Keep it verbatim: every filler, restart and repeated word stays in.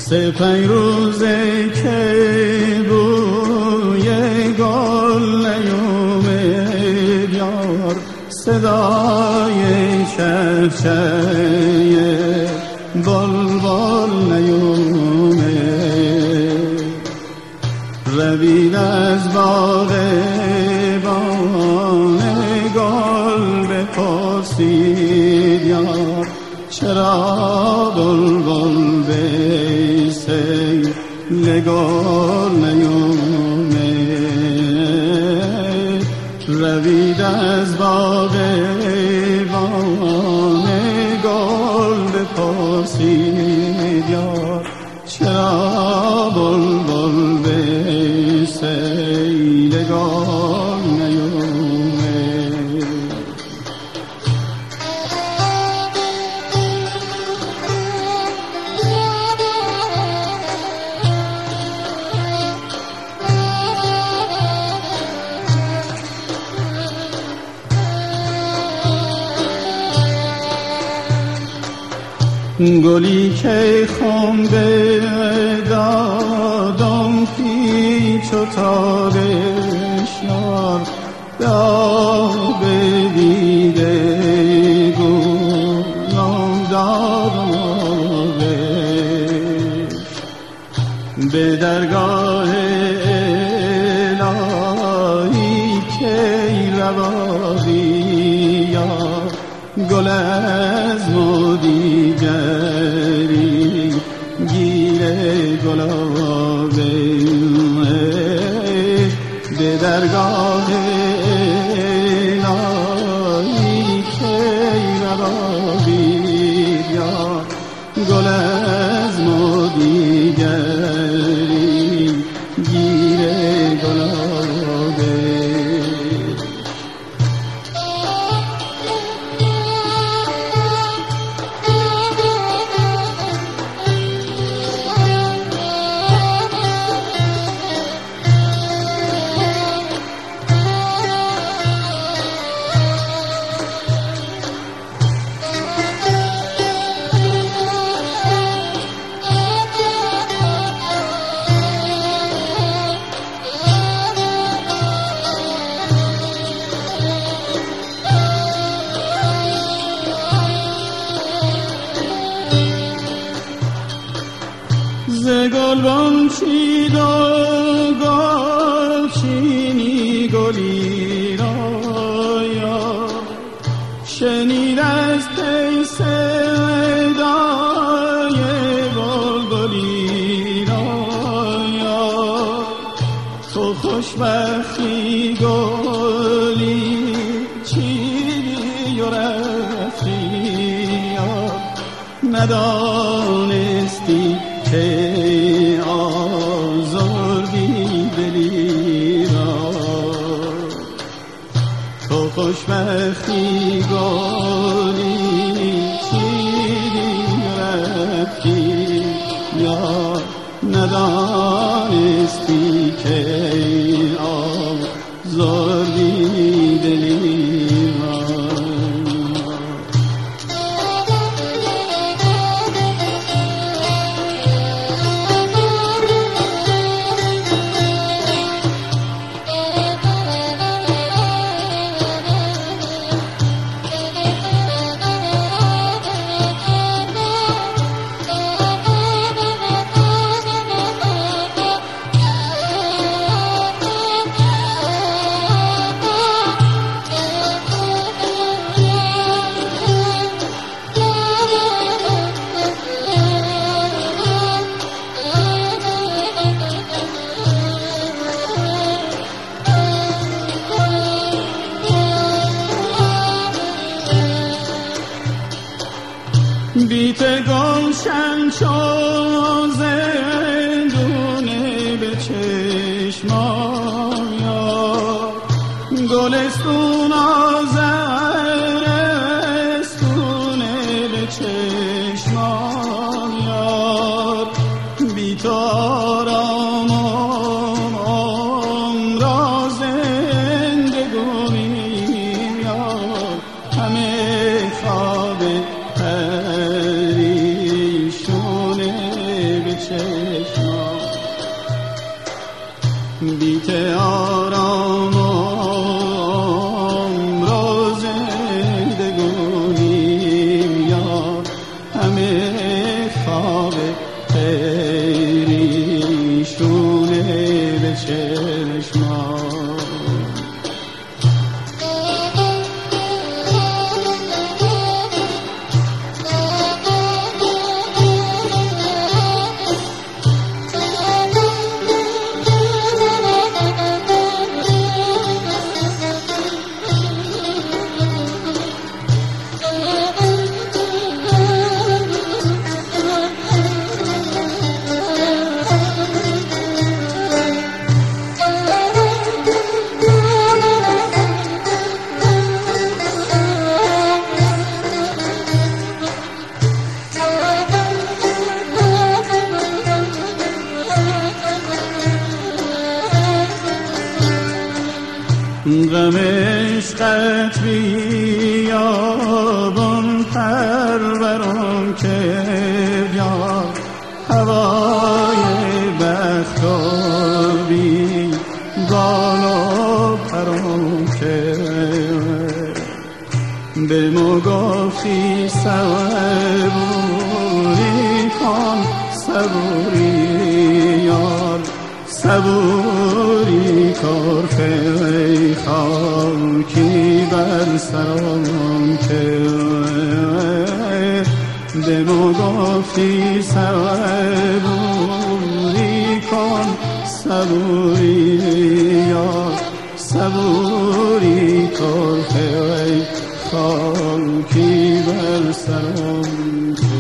سه پنج روزه که بوی گل نیومد یار، صدای چهچه بلبل نیومد. روید از باغ بان گل بپرسید یار، چرا بلبل به سیل گل نیومد. روید از باغ بان گل بپرسید یار، چرا بلبل به سیل گل نیومد. گلی که خنده دادم پیچ و تابش یار، به آب دیده گلم دادم به درگاه الهی که روادی یار، گل از ما دیگری گیره گلابه به درگاه الهی که روابید یا گل از ما دیگری گیره گلابه. ز گلبن چید و گل چینی گلی را یا شنید از پی صدای بلبلی را یا تو خوشبختی گلی چیدی و رفتی یا ندانستی که آزردی دلی را. تو خوشبختی گلی چیدی رفتی یا ندانستی که آزردی دلی را. بیت آرام را زندگونیم یار، همه خواب خیریشونه به چشمان. غم عشقت بیابان پروران کرد یار، هوای بختابی بالا پران کرد. به ما گفتی صبوری کن صبوری یار، صبوری کار خیلی خاکی بر سرم کرد. به ما گفتی صبوری کن صبوری یار، صبوری کار خیلی خاکی بر سرم کرد.